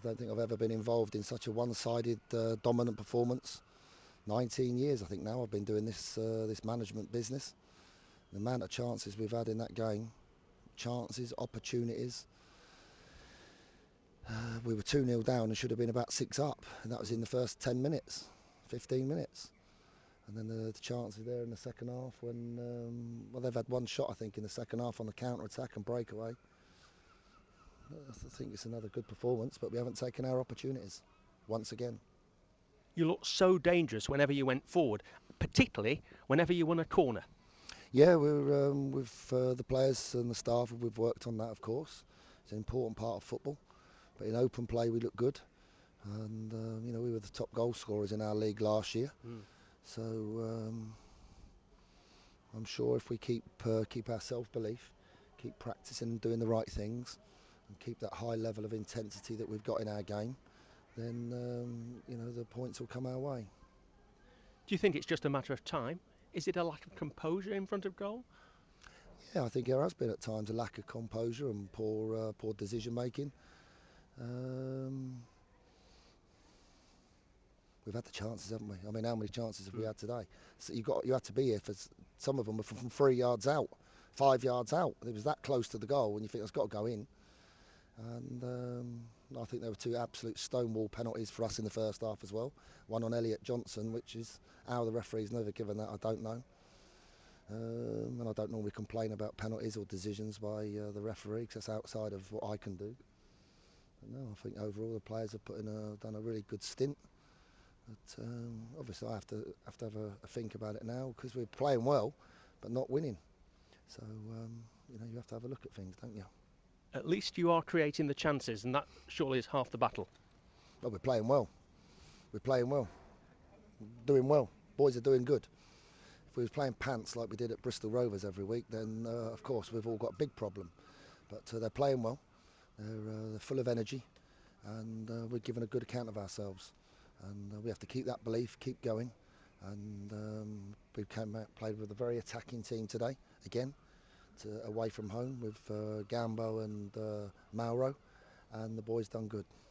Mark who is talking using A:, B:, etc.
A: don't think I've ever been involved in such a one-sided, dominant performance. 19 years, I think now I've been doing this management business. The amount of chances we've had in that game, chances, opportunities. We were 2-0 down and should have been about 6 up, and that was in the first 10 minutes, 15 minutes. And then the chances there in the second half when, they've had one shot, I think, in the second half on the counter-attack and breakaway. I think it's another good performance, but we haven't taken our opportunities once again.
B: You looked so dangerous whenever you went forward, particularly whenever you won a corner.
A: Yeah, we're with the players and the staff, we've worked on that, of course. It's an important part of football. But in open play, we look good. And, we were the top goal scorers in our league last year. So I'm sure if we keep our self-belief, keep practicing and doing the right things, and keep that high level of intensity that we've got in our game, then, the points will come our way.
B: Do you think it's just a matter of time? Is it a lack of composure in front of goal?
A: Yeah, I think there has been at times a lack of composure and poor decision-making. We've had the chances, haven't we? I mean, how many chances have we had today? So you had to be here for some of them were from 3 yards out, 5 yards out. It was that close to the goal, and you think it's got to go in. And I think there were 2 absolute stonewall penalties for us in the first half as well. One on Elliot Johnson, which is how the referee's never given that, I don't know. And I don't normally complain about penalties or decisions by the referee, because that's outside of what I can do. But no, I think overall the players have done a really good stint. But obviously I have to have a think about it now, because we're playing well, but not winning. So you have to have a look at things, don't you?
B: At least you are creating the chances, and that surely is half the battle.
A: Well, we're playing well. We're playing well. Doing well. Boys are doing good. If we was playing pants like we did at Bristol Rovers every week, then of course we've all got a big problem. But they're playing well. They're full of energy, and we're giving a good account of ourselves. And we have to keep that belief, keep going. And we played with a very attacking team today, again, away from home with Gambo and Mauro, and the boys done good.